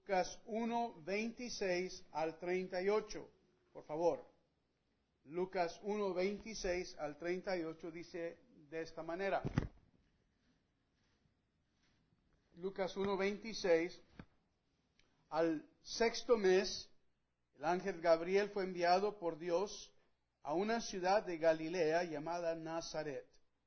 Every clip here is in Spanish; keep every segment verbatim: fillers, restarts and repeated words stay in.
Lucas uno, veintiséis al treinta y ocho, por favor. Lucas uno, veintiséis al treinta y ocho dice de esta manera. Lucas uno, veintiséis. Al sexto mes, el ángel Gabriel fue enviado por Dios a una ciudad de Galilea llamada Nazaret,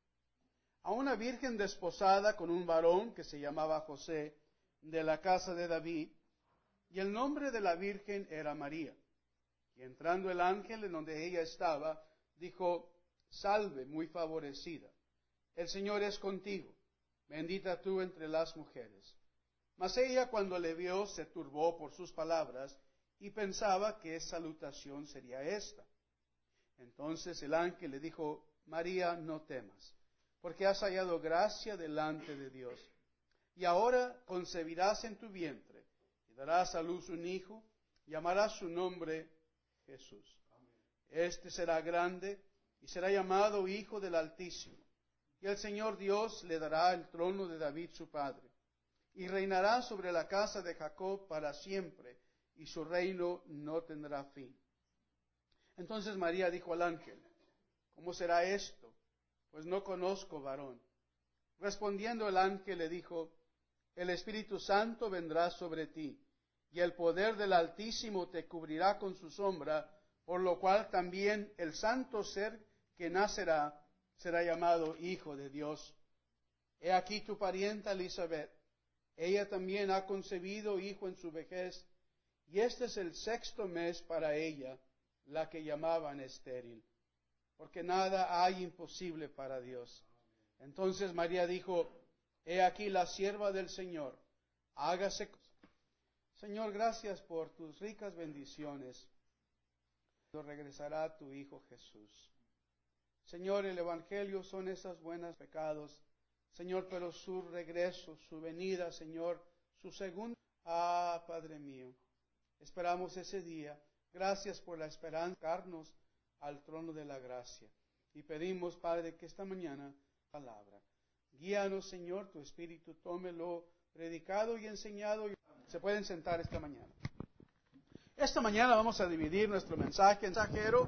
a una virgen desposada con un varón que se llamaba José, de la casa de David, y el nombre de la virgen era María. Y entrando el ángel en donde ella estaba, dijo: Salve, muy favorecida, el Señor es contigo, bendita tú entre las mujeres. Mas ella, cuando le vio, se turbó por sus palabras y pensaba qué salutación sería esta. Entonces el ángel le dijo: María, no temas, porque has hallado gracia delante de Dios. Y ahora concebirás en tu vientre y darás a luz un hijo, y llamarás su nombre Jesús. Este será grande y será llamado Hijo del Altísimo. Y el Señor Dios le dará el trono de David su padre, y reinará sobre la casa de Jacob para siempre, y su reino no tendrá fin. Entonces María dijo al ángel: ¿Cómo será esto? Pues no conozco varón. Respondiendo el ángel le dijo: El Espíritu Santo vendrá sobre ti, y el poder del Altísimo te cubrirá con su sombra, por lo cual también el santo ser que nacerá será llamado Hijo de Dios. He aquí tu parienta Elisabet, ella también ha concebido hijo en su vejez, y este es el sexto mes para ella, la que llamaban estéril, porque nada hay imposible para Dios. Entonces María dijo: He aquí la sierva del Señor, hágase. Señor, gracias por tus ricas bendiciones. Regresará tu Hijo Jesús. Señor, el Evangelio son esas buenas pecados, Señor, pero su regreso, su venida, Señor, su segunda. Ah, Padre mío, esperamos ese día. Gracias por la esperanza de acercarnos al trono de la gracia. Y pedimos, Padre, que esta mañana palabra. Guíanos, Señor, tu Espíritu, tómelo predicado y enseñado. Se pueden sentar esta mañana. Esta mañana vamos a dividir nuestro mensaje en mensajero.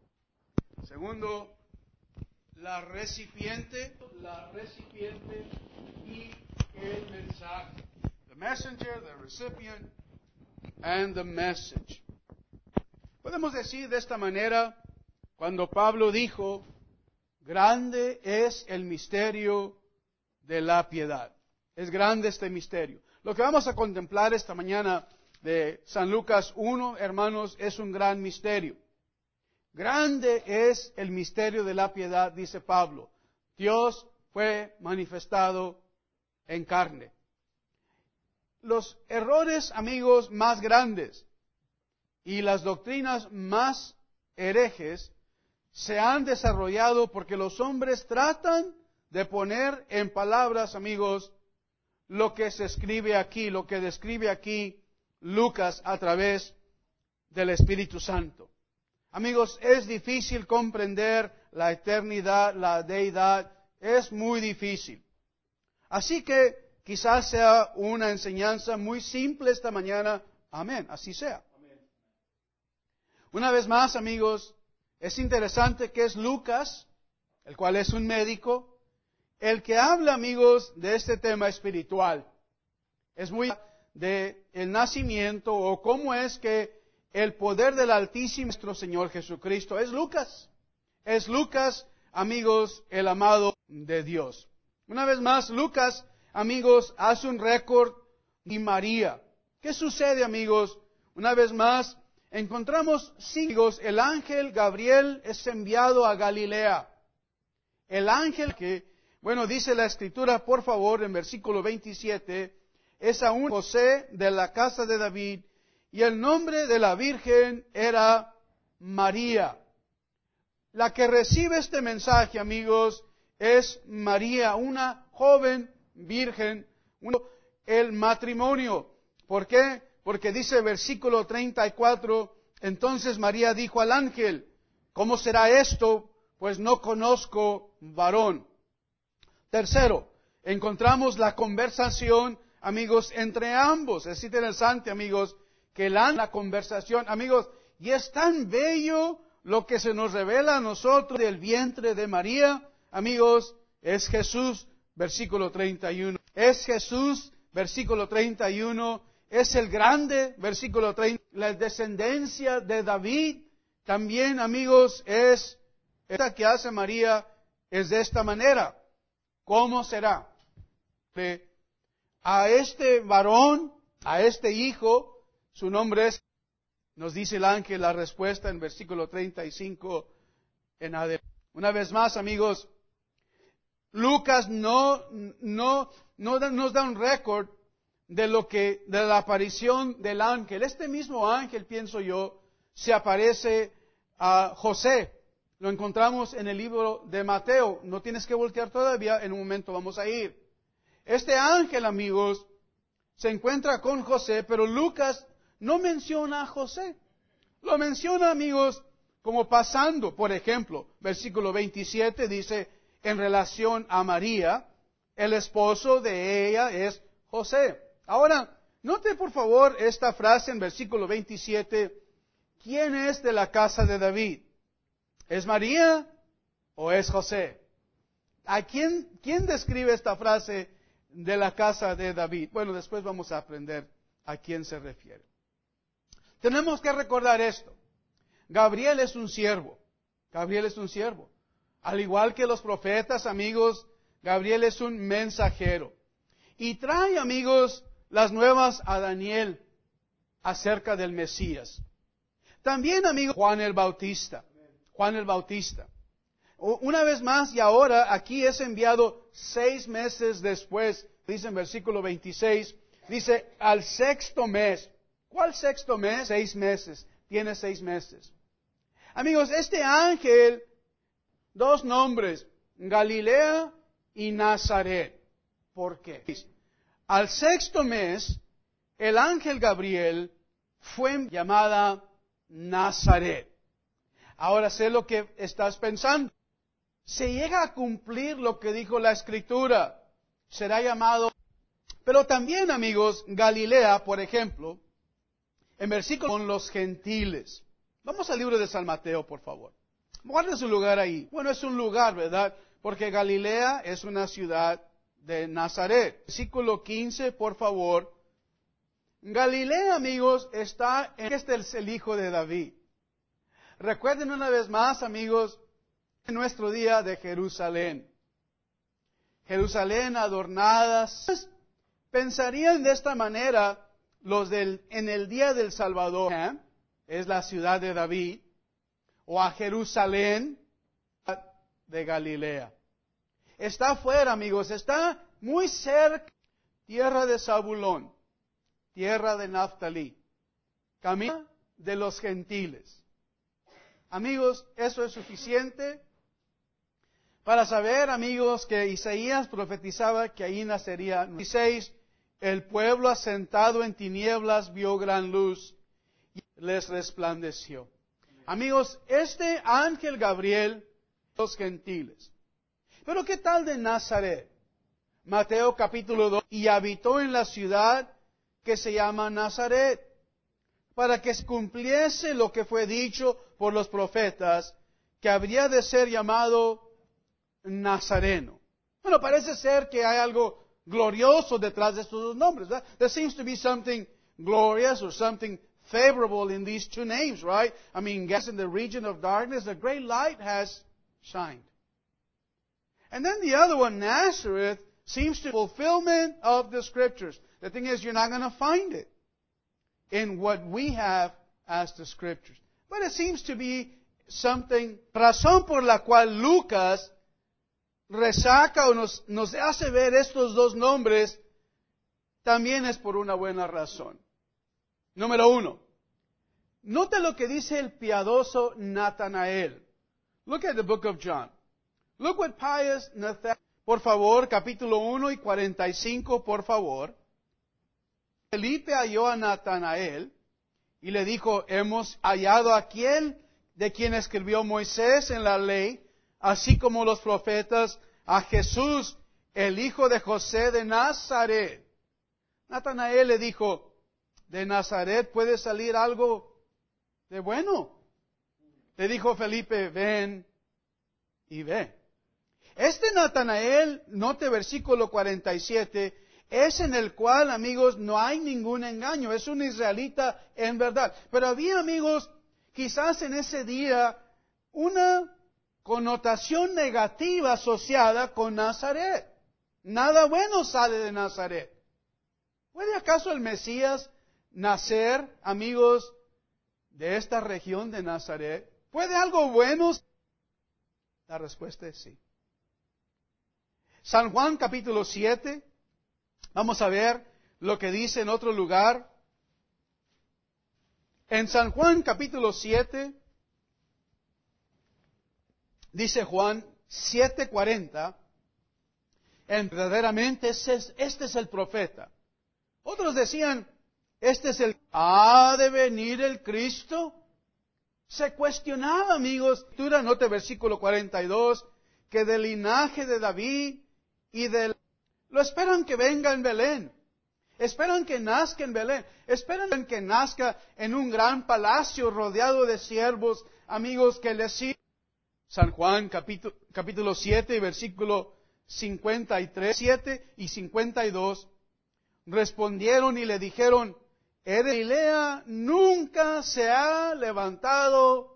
Segundo, la recipiente, la recipiente y el mensaje. The messenger, the recipient, and the message. Podemos decir de esta manera, cuando Pablo dijo: grande es el misterio de la piedad. Es grande este misterio. Lo que vamos a contemplar esta mañana de San Lucas uno, hermanos, es un gran misterio. Grande es el misterio de la piedad, dice Pablo. Dios fue manifestado en carne. Los errores, amigos, más grandes y las doctrinas más herejes se han desarrollado porque los hombres tratan de poner en palabras, amigos, lo que se escribe aquí, lo que describe aquí Lucas a través del Espíritu Santo. Amigos, es difícil comprender la eternidad, la deidad, es muy difícil. Así que quizás sea una enseñanza muy simple esta mañana. Amén, así sea. Amén. Una vez más, amigos, es interesante que es Lucas, el cual es un médico, el que habla, amigos, de este tema espiritual. Es muy de el nacimiento o cómo es que el poder del Altísimo, nuestro Señor Jesucristo, es Lucas. Es Lucas, amigos, el amado de Dios. Una vez más, Lucas, amigos, hace un récord de María. ¿Qué sucede, amigos? Una vez más, encontramos, sí, amigos, el ángel Gabriel es enviado a Galilea. El ángel que, bueno, dice la Escritura, por favor, en versículo veintisiete, es aún José de la casa de David, y el nombre de la Virgen era María. La que recibe este mensaje, amigos, es María, una joven virgen, el matrimonio. ¿Por qué? Porque dice versículo treinta y cuatro, entonces María dijo al ángel: ¿cómo será esto? Pues no conozco varón. Tercero, encontramos la conversación, amigos, entre ambos. Es interesante, amigos, que la, la conversación, amigos, y es tan bello lo que se nos revela a nosotros del vientre de María, amigos, es Jesús, versículo treinta y uno. Es Jesús, versículo treinta y uno, es el grande, versículo treinta, la descendencia de David, también, amigos, es esta que hace María, es de esta manera. ¿Cómo será? A este varón, a este hijo, su nombre es, nos dice el ángel la respuesta en versículo treinta y cinco en adelante. Una vez más, amigos, Lucas no, no, no da, nos da un récord de lo que, de la aparición del ángel. Este mismo ángel, pienso yo, se aparece a José. Lo encontramos en el libro de Mateo. No tienes que voltear todavía, en un momento vamos a ir. Este ángel, amigos, se encuentra con José, pero Lucas no menciona a José. Lo menciona, amigos, como pasando. Por ejemplo, versículo veintisiete dice, en relación a María, el esposo de ella es José. Ahora, note por favor esta frase en versículo veintisiete. ¿Quién es de la casa de David? ¿Es María o es José? ¿A quién, quién describe esta frase de la casa de David? Bueno, después vamos a aprender a quién se refiere. Tenemos que recordar esto. Gabriel es un siervo. Gabriel es un siervo. Al igual que los profetas, amigos, Gabriel es un mensajero. Y trae, amigos, las nuevas a Daniel acerca del Mesías. También, amigos, Juan el Bautista. Juan el Bautista. Una vez más, y ahora aquí es enviado seis meses después, dice en versículo veintiséis, dice al sexto mes. ¿Cuál sexto mes? Seis meses. Tiene seis meses. Amigos, este ángel, dos nombres, Galilea y Nazaret. ¿Por qué? Al sexto mes, el ángel Gabriel fue llamada Nazaret. Ahora sé lo que estás pensando. Se llega a cumplir lo que dijo la Escritura. Será llamado. Pero también, amigos, Galilea, por ejemplo, en versículo con los gentiles. Vamos al libro de San Mateo, por favor. Guarda su lugar ahí. Bueno, es un lugar, ¿verdad? Porque Galilea es una ciudad de Nazaret. Versículo quince, por favor. Galilea, amigos, está en este es el hijo de David. Recuerden una vez más, amigos, en nuestro día de Jerusalén. Jerusalén adornada. Pensarían de esta manera los del en el día del Salvador, ¿eh? Es la ciudad de David, o a Jerusalén de Galilea. Está afuera, amigos, está muy cerca, tierra de Zabulón, tierra de Naftalí, camino de los gentiles. Amigos, eso es suficiente para saber, amigos, que Isaías profetizaba que ahí nacería. dieciséis, el pueblo asentado en tinieblas vio gran luz y les resplandeció. Amigos, este ángel Gabriel, los gentiles. Pero ¿qué tal de Nazaret? Mateo capítulo dos, y habitó en la ciudad que se llama Nazaret, para que se cumpliese lo que fue dicho por los profetas, que habría de ser llamado Nazareno. Bueno, parece ser que hay algo glorioso detrás de estos dos nombres, ¿verdad? There seems to be something glorious or something favorable in these two names, right? I mean, guess in the region of darkness, a great light has shined. And then the other one, Nazareth, seems to be fulfillment of the Scriptures. The thing is, you're not going to find it in what we have as the Scriptures. But it seems to be something, razón por la cual Lucas resaca o nos, nos hace ver estos dos nombres, también es por una buena razón. Número uno, note lo que dice el piadoso Natanael. Look at the book of John. Look what pious Nathanael, por favor, capítulo uno y cuarenta y cinco, por favor. Felipe halló a Natanael y le dijo, hemos hallado a aquel de quien escribió Moisés en la ley, así como los profetas, a Jesús, el hijo de José de Nazaret. Natanael le dijo, de Nazaret puede salir algo de bueno. Le dijo Felipe, ven y ve. Este Natanael, note versículo cuarenta y siete, es en el cual, amigos, no hay ningún engaño. Es un israelita en verdad. Pero había, amigos, quizás en ese día, una connotación negativa asociada con Nazaret. Nada bueno sale de Nazaret. ¿Puede acaso el Mesías nacer, amigos, de esta región de Nazaret? ¿Puede algo bueno? La respuesta es sí. San Juan capítulo siete, vamos a ver lo que dice en otro lugar. En San Juan capítulo siete, dice Juan siete cuarenta, verdaderamente este es, este es el profeta. Otros decían, este es el, ¿ha de venir el Cristo? Se cuestionaba, amigos, note versículo cuarenta y dos, que del linaje de David y del... Lo esperan que venga en Belén. Esperan que nazca en Belén. Esperan que nazca en un gran palacio rodeado de siervos, amigos, que le sirven. San Juan capítulo, capítulo siete, versículo cincuenta y tres, siete y cincuenta y dos. Respondieron y le dijeron, ¿eres de Galilea? Nunca se ha levantado.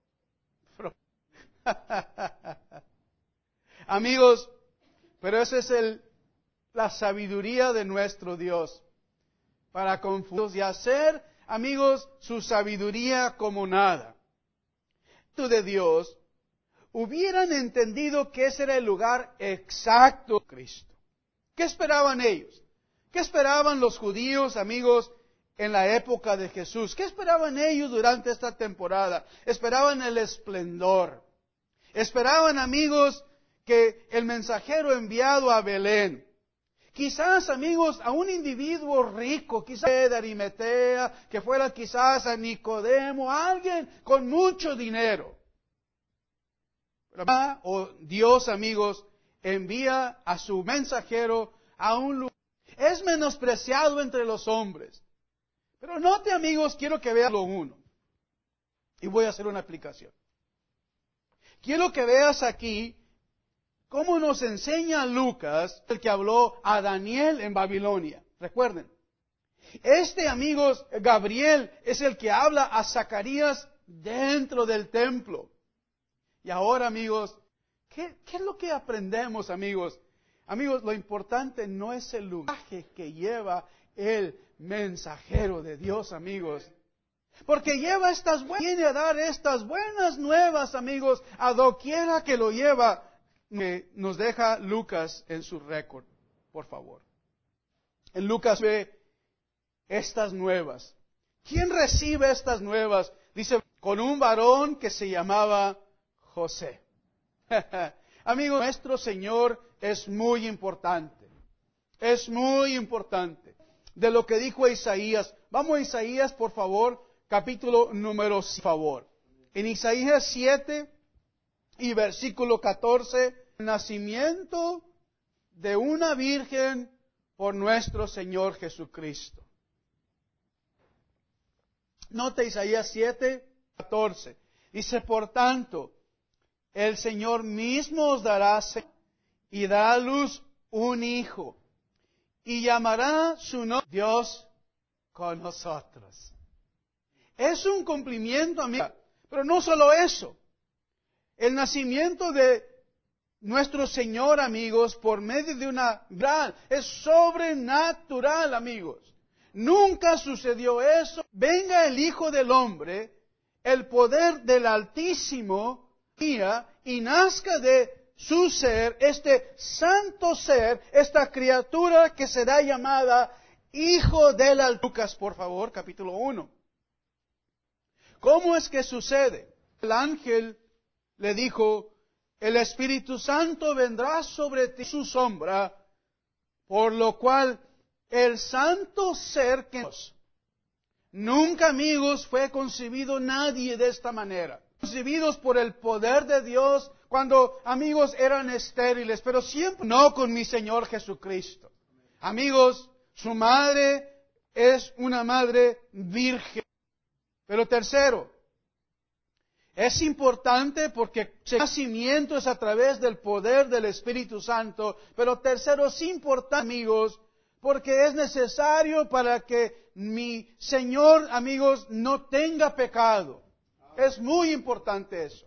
Amigos, pero esa es el, la sabiduría de nuestro Dios. Para confundirnos y hacer, amigos, su sabiduría como nada. De Dios, hubieran entendido que ese era el lugar exacto de Cristo. ¿Qué esperaban ellos? ¿Qué esperaban los judíos, amigos, en la época de Jesús? ¿Qué esperaban ellos durante esta temporada? Esperaban el esplendor. Esperaban, amigos, que el mensajero enviado a Belén, quizás, amigos, a un individuo rico, quizás de Arimatea, que fuera quizás a Nicodemo, alguien con mucho dinero. O Dios, amigos, envía a su mensajero a un lugar. Es menospreciado entre los hombres. Pero note, amigos, quiero que vean lo uno. Y voy a hacer una aplicación. Quiero que veas aquí cómo nos enseña Lucas, el que habló a Daniel en Babilonia. Recuerden, este, amigos, Gabriel, es el que habla a Zacarías dentro del templo. Y ahora, amigos, ¿qué, qué es lo que aprendemos, amigos? Amigos, lo importante no es el lugar que lleva el mensajero de Dios, amigos. Porque lleva estas buenas, viene a dar estas buenas nuevas, amigos, a doquiera que lo lleva. Que nos deja Lucas en su récord, por favor. En Lucas ve estas nuevas. ¿Quién recibe estas nuevas? Dice, con un varón que se llamaba José. Amigo, nuestro Señor es muy importante. Es muy importante. De lo que dijo Isaías. Vamos a Isaías, por favor, capítulo número siete, por favor. En Isaías siete y versículo catorce, el nacimiento de una virgen por nuestro Señor Jesucristo. Note Isaías siete, catorce. Dice, por tanto, el Señor mismo os dará y dará a luz un hijo, y llamará su nombre Dios con nosotros. Es un cumplimiento, amigo, pero no solo eso. El nacimiento de nuestro Señor, amigos, por medio de una gran, es sobrenatural, amigos. Nunca sucedió eso. Venga el Hijo del Hombre, el poder del Altísimo, y nazca de su ser, este santo ser, esta criatura que será llamada Hijo del Altísimo. Lucas, por favor, capítulo uno. ¿Cómo es que sucede? El ángel le dijo, el Espíritu Santo vendrá sobre ti su sombra, por lo cual el santo ser que nos, nunca, amigos, fue concebido nadie de esta manera. Concebidos por el poder de Dios, cuando, amigos, eran estériles, pero siempre no con mi Señor Jesucristo. Amigos, Su madre es una madre virgen. Pero tercero, es importante porque el nacimiento es a través del poder del Espíritu Santo. Pero tercero, es importante, amigos, porque es necesario para que mi Señor, amigos, no tenga pecado. Es muy importante eso.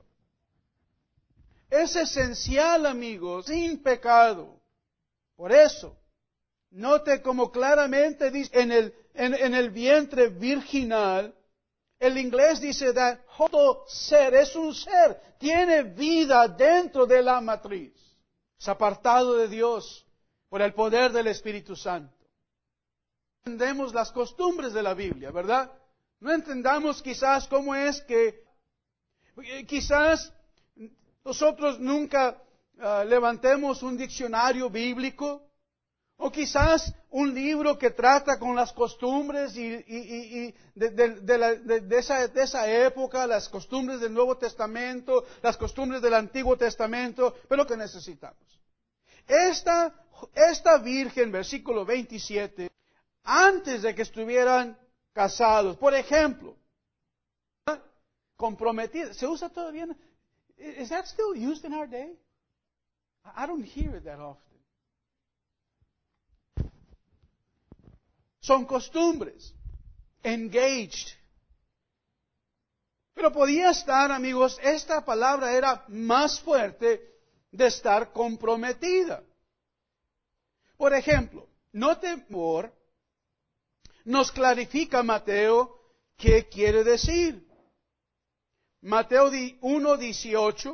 Es esencial, amigos, sin pecado. Por eso, note como claramente dice en el, en, en el vientre virginal, el inglés dice that todo ser es un ser, tiene vida dentro de la matriz. Es apartado de Dios por el poder del Espíritu Santo. Entendemos las costumbres de la Biblia, ¿verdad? No entendamos quizás cómo es que, quizás nosotros nunca uh, levantemos un diccionario bíblico, o quizás un libro que trata con las costumbres y, y, y, y de, de, de, la, de, de, esa, de esa época, las costumbres del Nuevo Testamento, las costumbres del Antiguo Testamento, pero que necesitamos. Esta, esta virgen, versículo veintisiete, antes de que estuvieran casados, por ejemplo, comprometida, ¿se usa todavía? Is that still used in our day? I don't hear it that often. Son costumbres. Engaged. Pero podía estar, amigos, esta palabra era más fuerte de estar comprometida. Por ejemplo, no temor, nos clarifica Mateo qué quiere decir. Mateo uno dieciocho.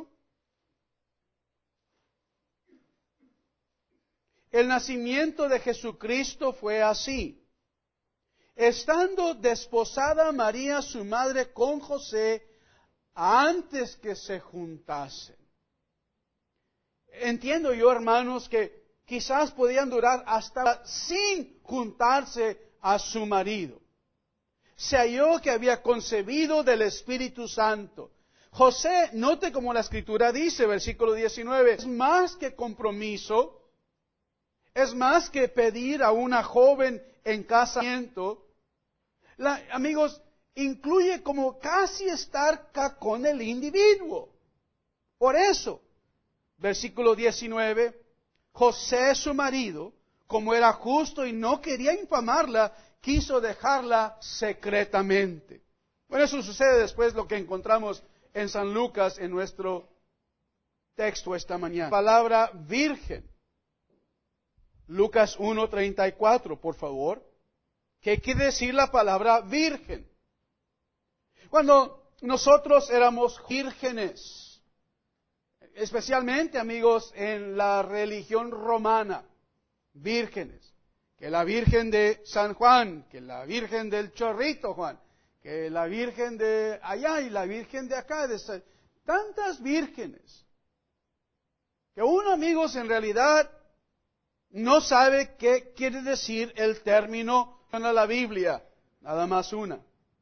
El nacimiento de Jesucristo fue así. Estando desposada María, su madre, con José, antes que se juntasen. Entiendo yo, hermanos, que quizás podían durar hasta sin juntarse a su marido. Se halló que había concebido del Espíritu Santo. José, note como la Escritura dice, versículo diecinueve, es más que compromiso, es más que pedir a una joven en casamiento. La, amigos, incluye como casi estar con el individuo. Por eso, versículo diecinueve, José su marido, como era justo y no quería infamarla, quiso dejarla secretamente. Bueno, eso sucede después lo que encontramos en San Lucas en nuestro texto esta mañana. Palabra virgen. Lucas uno treinta y cuatro, por favor. ¿Qué quiere decir la palabra virgen? Cuando nosotros éramos vírgenes, especialmente, amigos, en la religión romana, vírgenes, que la Virgen de San Juan, que la Virgen del Chorrito Juan, que la Virgen de allá y la Virgen de acá, de San... tantas vírgenes, que uno, amigos, en realidad no sabe qué quiere decir el término en la Biblia, nada más una.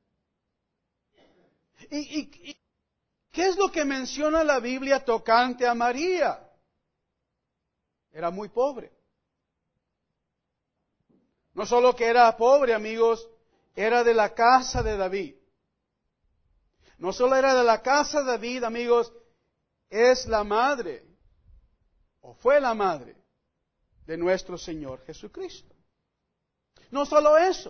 ¿Y, y, y qué es lo que menciona la Biblia tocante a María? Era muy pobre. No solo que era pobre, amigos, era de la casa de David. No solo era de la casa de David, amigos, es la madre, o fue la madre, de nuestro Señor Jesucristo. No solo eso,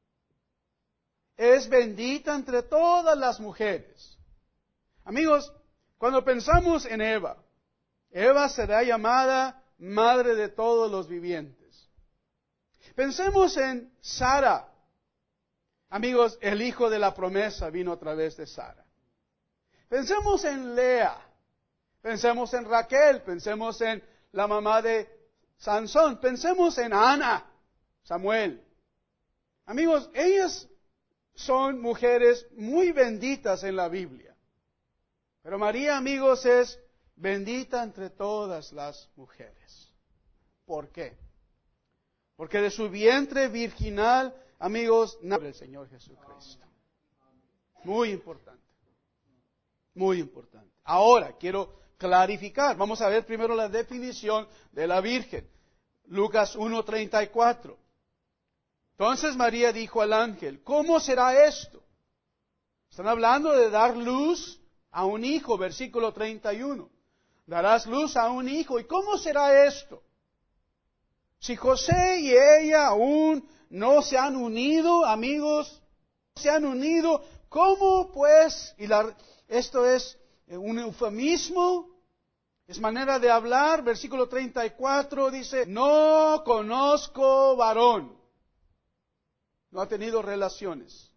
es bendita entre todas las mujeres. Amigos, cuando pensamos en Eva, Eva será llamada madre de todos los vivientes. Pensemos en Sara. Amigos, el hijo de la promesa vino a través de Sara. Pensemos en Lea. Pensemos en Raquel. Pensemos en la mamá de Sansón. Pensemos en Ana, Samuel. Amigos, ellas son mujeres muy benditas en la Biblia. Pero María, amigos, es bendita entre todas las mujeres. ¿Por qué? Porque de su vientre virginal, amigos, nace el Señor Jesucristo. Muy importante. Muy importante. Ahora, quiero clarificar. Vamos a ver primero la definición de la Virgen. Lucas uno treinta y cuatro. Entonces María dijo al ángel, ¿cómo será esto? Están hablando de dar luz a un hijo, versículo treinta y uno. Darás luz a un hijo. ¿Y cómo será esto? Si José y ella aún no se han unido, amigos, se han unido, ¿cómo pues? Y la, esto es un eufemismo, es manera de hablar. Versículo treinta y cuatro dice, no conozco varón. No ha tenido relaciones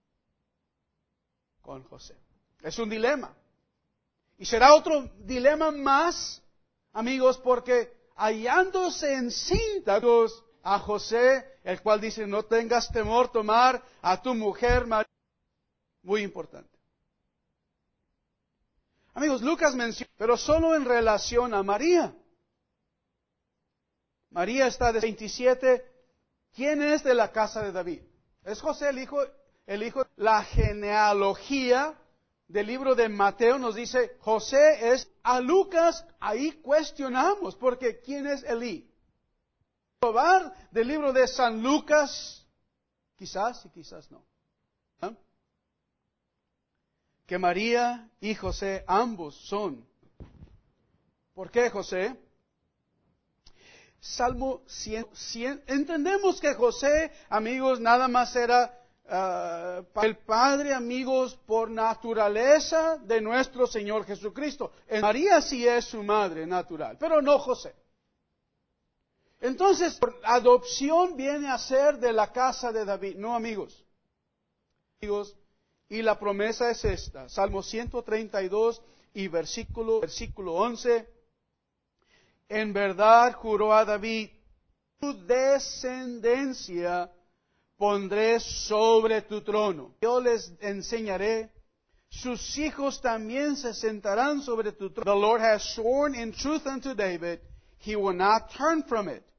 con José. Es un dilema. Y será otro dilema más, amigos, porque hallándose encinta a José, el cual dice, no tengas temor tomar a tu mujer María. Muy importante. Amigos, Lucas menciona, pero solo en relación a María. María está de veintisiete. ¿Quién es de la casa de David? Es José el hijo, el hijo. La genealogía del libro de Mateo nos dice, José es a Lucas. Ahí cuestionamos, porque ¿quién es Elí? Probar del libro de San Lucas, quizás y quizás no. ¿Ah? Que María y José ambos son. ¿Por qué José? Salmo cien, cien. Entendemos que José, amigos, nada más era uh, el padre, amigos, por naturaleza de nuestro Señor Jesucristo. María sí es su madre natural, pero no José. Entonces, por adopción viene a ser de la casa de David. No, amigos. Amigos, y la promesa es esta. Salmo ciento treinta y dos y versículo, versículo once. En verdad juró a David, tu descendencia pondré sobre tu trono. Yo les enseñaré, sus hijos también se sentarán sobre tu trono. The Lord has sworn in truth unto David, he will not turn from it.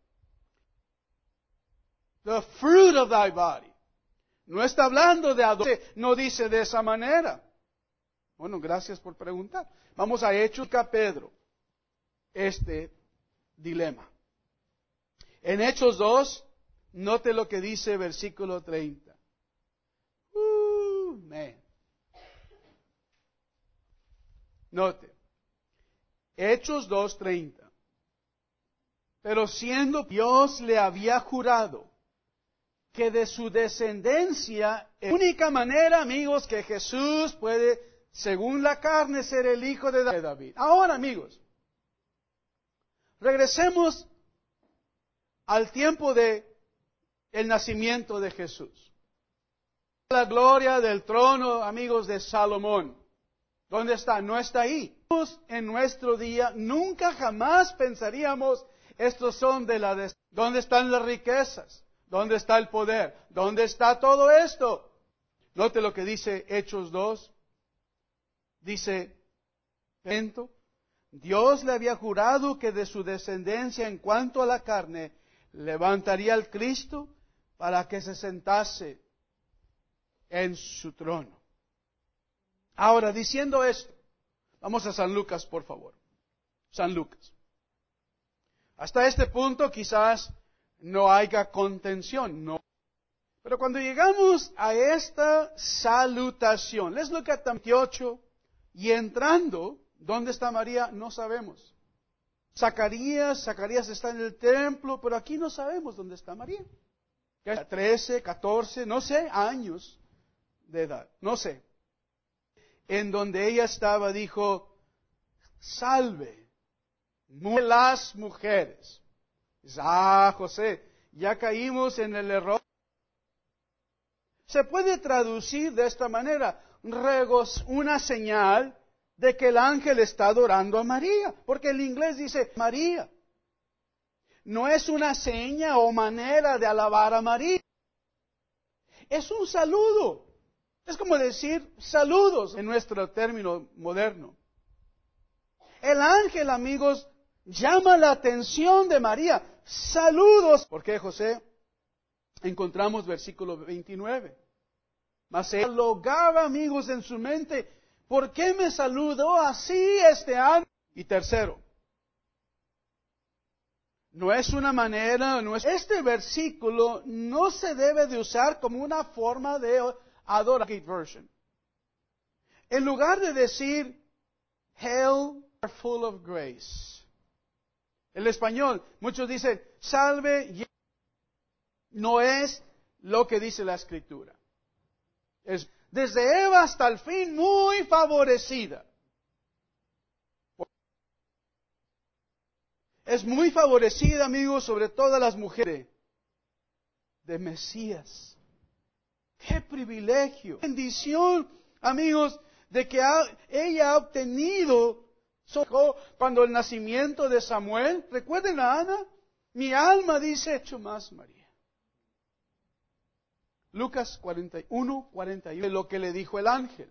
The fruit of thy body. No está hablando de adopción, no dice de esa manera. Bueno, gracias por preguntar. Vamos a Hechos, Pedro. Este dilema. En Hechos dos, note lo que dice versículo treinta. Uh, man. Note. Hechos dos, treinta. Pero siendo Dios le había jurado que de su descendencia, la única manera, amigos, que Jesús puede, según la carne, ser el hijo de David. Ahora, amigos, regresemos al tiempo de el nacimiento de Jesús. La gloria del trono, amigos, de Salomón. ¿Dónde está? No está ahí. En nuestro día nunca jamás pensaríamos, estos son de la... Des- ¿Dónde están las riquezas? ¿Dónde está el poder? ¿Dónde está todo esto? Note lo que dice Hechos dos. Dice, Dios le había jurado que de su descendencia en cuanto a la carne, levantaría al Cristo para que se sentase en su trono. Ahora, diciendo esto, vamos a San Lucas, por favor. San Lucas. Hasta este punto quizás no haya contención, no. Pero cuando llegamos a esta salutación, let's look at veintiocho, y entrando, ¿dónde está María? No sabemos. Zacarías, Zacarías está en el templo, pero aquí no sabemos dónde está María. trece, catorce, no sé, años de edad, no sé. En donde ella estaba, dijo, salve, las mujeres. Ah, José, ya caímos en el error. Se puede traducir de esta manera, regos, una señal de que el ángel está adorando a María, porque el inglés dice María. No es una seña o manera de alabar a María. Es un saludo. Es como decir saludos en nuestro término moderno. El ángel, amigos, llama la atención de María. Saludos. ¿Por qué, José? Encontramos versículo veintinueve. Mas él logaba, amigos, en su mente, ¿por qué me saludó así este ángel? Y tercero, No es una manera, no es... Este versículo no se debe de usar como una forma de adoración. En lugar de decir, Hail, full of grace. El español, muchos dicen, salve, no es lo que dice la Escritura. Es desde Eva hasta el fin muy favorecida. Es muy favorecida, amigos, sobre todas las mujeres de Mesías. ¡Qué privilegio! Bendición, amigos, de que ha, ella ha obtenido cuando el nacimiento de Samuel. ¿Recuerden a Ana? Mi alma dice, hecho más María. Lucas cuarenta y uno, cuarenta y uno, de lo que le dijo el ángel.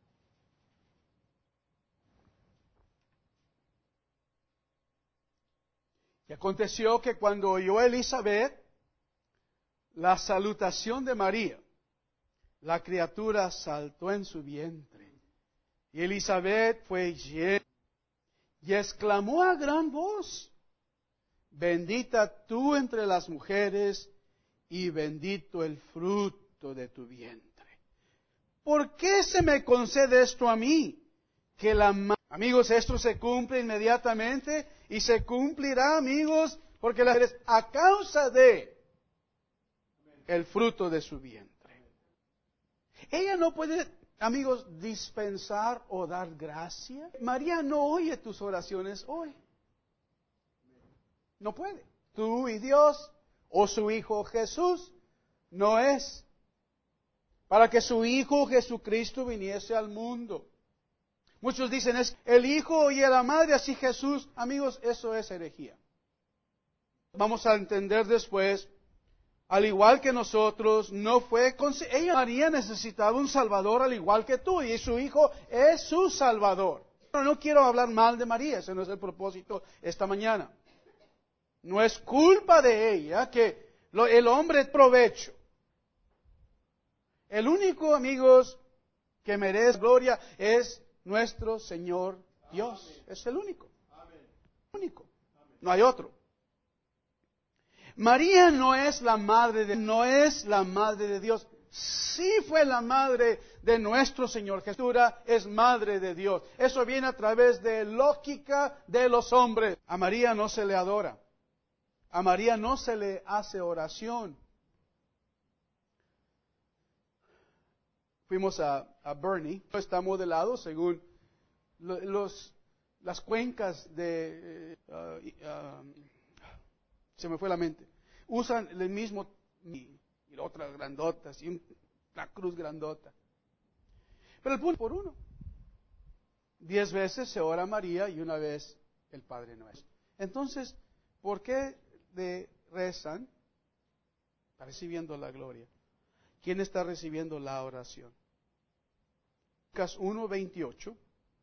Y aconteció que cuando oyó Elizabeth la salutación de María, la criatura saltó en su vientre. Y Elizabeth fue llena y exclamó a gran voz, bendita tú entre las mujeres y bendito el fruto de tu vientre. ¿Por qué se me concede esto a mí? Que la ma- Amigos, esto se cumple inmediatamente y se cumplirá, amigos, porque la mujer a causa de el fruto de su vientre. Ella no puede, amigos, dispensar o dar gracia. María no oye tus oraciones hoy. No puede. Tú y Dios, o su Hijo Jesús, no es. Para que su Hijo Jesucristo viniese al mundo. Muchos dicen, es el Hijo y la Madre, así Jesús. Amigos, eso es herejía. Vamos a entender después, al igual que nosotros, no fue... Ella, María, necesitaba un Salvador al igual que tú, y su Hijo es su Salvador. Pero no quiero hablar mal de María, ese no es el propósito esta mañana. No es culpa de ella que lo, el hombre provecho. El único, amigos, que merece gloria es nuestro Señor Dios. Amén. Es el único. Amén. Único. No hay otro. María no es la madre de, no es la madre de Dios. Sí fue la madre de nuestro Señor Jesús, es madre de Dios. Eso viene a través de lógica de los hombres. A María no se le adora. A María no se le hace oración. Fuimos a, a Bernie, está modelado según los, las cuencas de... Uh, uh, se me fue la mente. Usan el mismo... Y, y otras grandotas, y una cruz grandota. Pero el punto por uno. Diez veces se ora a María y una vez el Padre Nuestro. Entonces, ¿por qué de rezan? Está recibiendo la gloria. ¿Quién está recibiendo la oración? Lucas uno, veintiocho.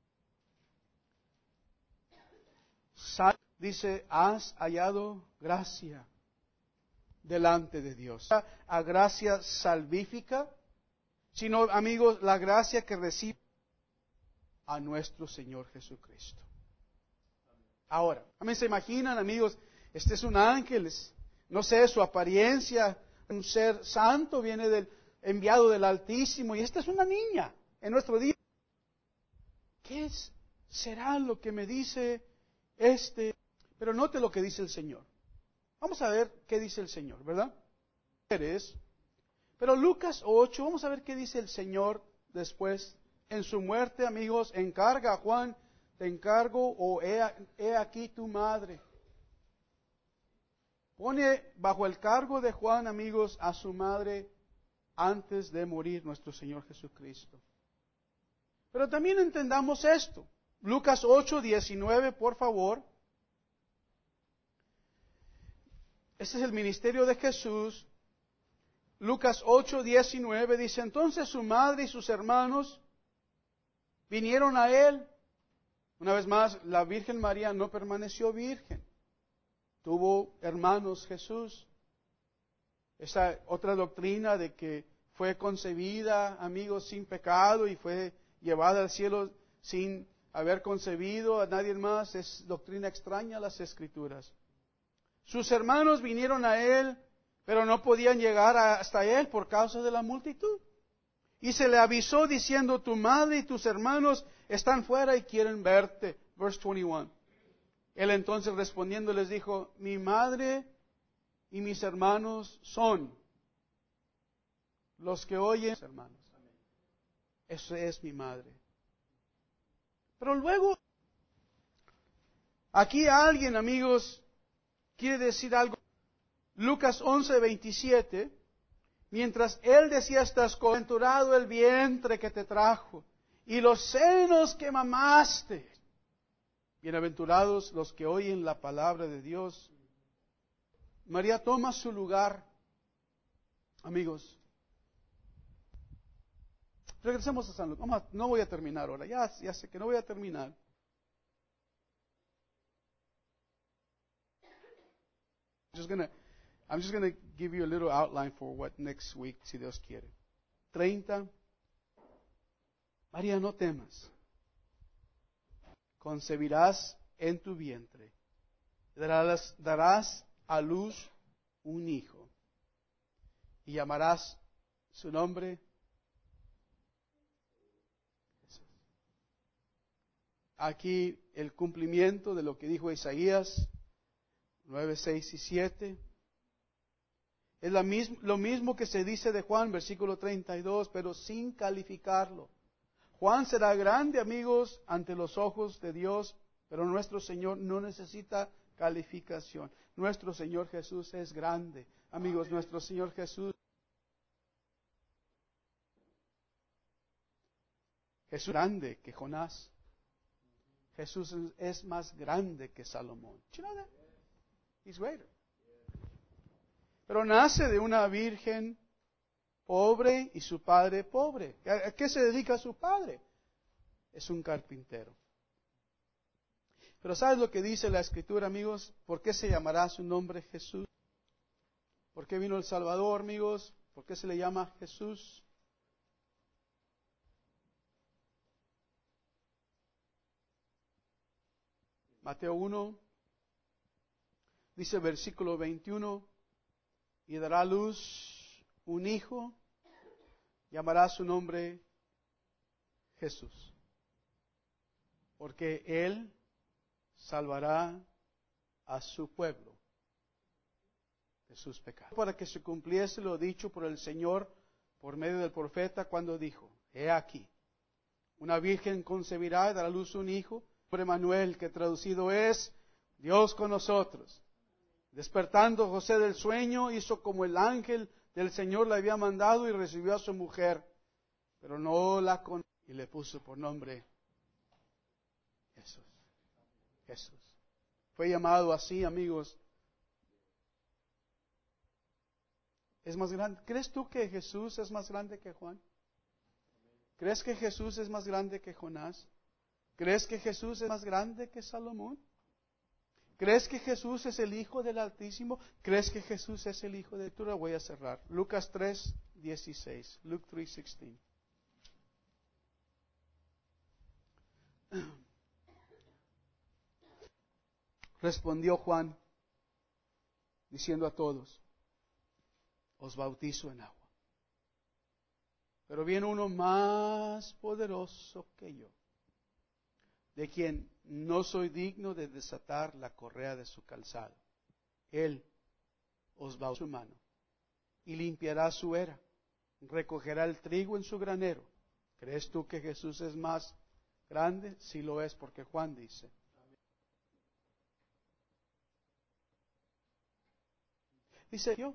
Dice, has hallado gracia delante de Dios. A gracia salvífica, sino, amigos, la gracia que recibe a nuestro Señor Jesucristo. Ahora, a mí se imaginan, amigos, este es un ángel, no sé, su apariencia, un ser santo, viene del enviado del Altísimo, y esta es una niña en nuestro día. ¿Qué es, será lo que me dice este? Pero note lo que dice el Señor. Vamos a ver qué dice el Señor, ¿verdad? Pero Lucas ocho, vamos a ver qué dice el Señor después. En su muerte, amigos, encarga a Juan, te encargo, o he, he aquí tu madre. Pone bajo el cargo de Juan, amigos, a su madre antes de morir nuestro Señor Jesucristo. Pero también entendamos esto. Lucas ocho, diecinueve, por favor. Este es el ministerio de Jesús. Lucas ocho, diecinueve dice, entonces su madre y sus hermanos vinieron a él. Una vez más, la Virgen María no permaneció virgen. Tuvo hermanos Jesús. Esa otra doctrina de que fue concebida, amigos, sin pecado y fue llevada al cielo sin haber concebido a nadie más, es doctrina extraña a las Escrituras. Sus hermanos vinieron a él, pero no podían llegar hasta él por causa de la multitud. Y se le avisó diciendo, tu madre y tus hermanos están fuera y quieren verte. Verse veintiuno. Él entonces respondiendo les dijo, mi madre y mis hermanos son los que oyen, hermanos. Esa es mi madre. Pero luego, aquí alguien, amigos, quiere decir algo. Lucas once, veintisiete. Mientras él decía estas cosas, bienaventurado el vientre que te trajo y los senos que mamaste. Bienaventurados los que oyen la palabra de Dios. María toma su lugar. Amigos, regresemos a San Lucas. Vamos a, no voy a terminar ahora, ya, ya sé que no voy a terminar. Just gonna, I'm just going to give you a little outline for what next week, si Dios quiere. treinta. María, no temas. Concebirás en tu vientre. Darás, darás a luz un hijo. Y llamarás su nombre Jesús. Aquí el cumplimiento de lo que dijo Isaías nueve, seis y siete. Es la misma, lo mismo que se dice de Juan, versículo treinta y dos, pero sin calificarlo. Juan será grande, amigos, ante los ojos de Dios, pero nuestro Señor no necesita calificación. Nuestro Señor Jesús es grande. Amigos, nuestro Señor Jesús Jesús es grande que Jonás. Jesús es más grande que Salomón. Did you know that? He's greater. Pero nace de una virgen pobre y su padre pobre. ¿A qué se dedica su padre? Es un carpintero. Pero ¿sabes lo que dice la Escritura, amigos? ¿Por qué se llamará su nombre Jesús? ¿Por qué vino el Salvador, amigos? ¿Por qué se le llama Jesús? Mateo uno, dice versículo veintiuno, y dará a luz un hijo, llamará su nombre Jesús, porque él salvará a su pueblo de sus pecados. Para que se cumpliese lo dicho por el Señor por medio del profeta cuando dijo, he aquí, una virgen concebirá y dará a luz un hijo, por Emmanuel, que traducido es Dios con nosotros. Despertando José del sueño, hizo como el ángel del Señor le había mandado y recibió a su mujer, pero no la conoció y le puso por nombre Jesús. Jesús. Fue llamado así, amigos. Es más grande. ¿Crees tú que Jesús es más grande que Juan? ¿Crees que Jesús es más grande que Jonás? ¿Crees que Jesús es más grande que Salomón? ¿Crees que Jesús es el Hijo del Altísimo? ¿Crees que Jesús es el Hijo de tu? Voy a cerrar. Lucas tres, dieciséis. Luke tres, dieciséis. Respondió Juan, diciendo a todos, os bautizo en agua. Pero viene uno más poderoso que yo, de quien no soy digno de desatar la correa de su calzado. Él os bautizará su mano y limpiará su era, recogerá el trigo en su granero. ¿Crees tú que Jesús es más grande? Sí lo es, porque Juan dice. Dice yo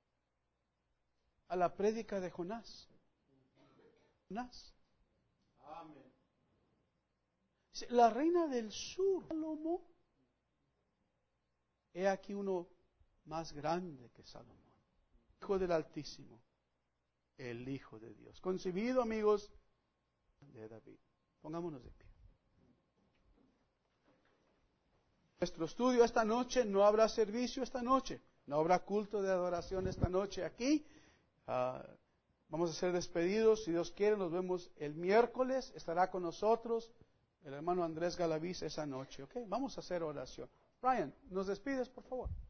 a la prédica de Jonás. Jonás. Amén. La reina del sur, Salomón. He aquí uno más grande que Salomón. Hijo del Altísimo, el Hijo de Dios. Concebido, amigos, de David. Pongámonos de pie. Nuestro estudio esta noche, no habrá servicio esta noche. No habrá culto de adoración esta noche aquí. Uh, vamos a ser despedidos. Si Dios quiere, nos vemos el miércoles. Estará con nosotros el hermano Andrés Galaviz esa noche. ¿Ok? Vamos a hacer oración. Brian, ¿nos despides, por favor?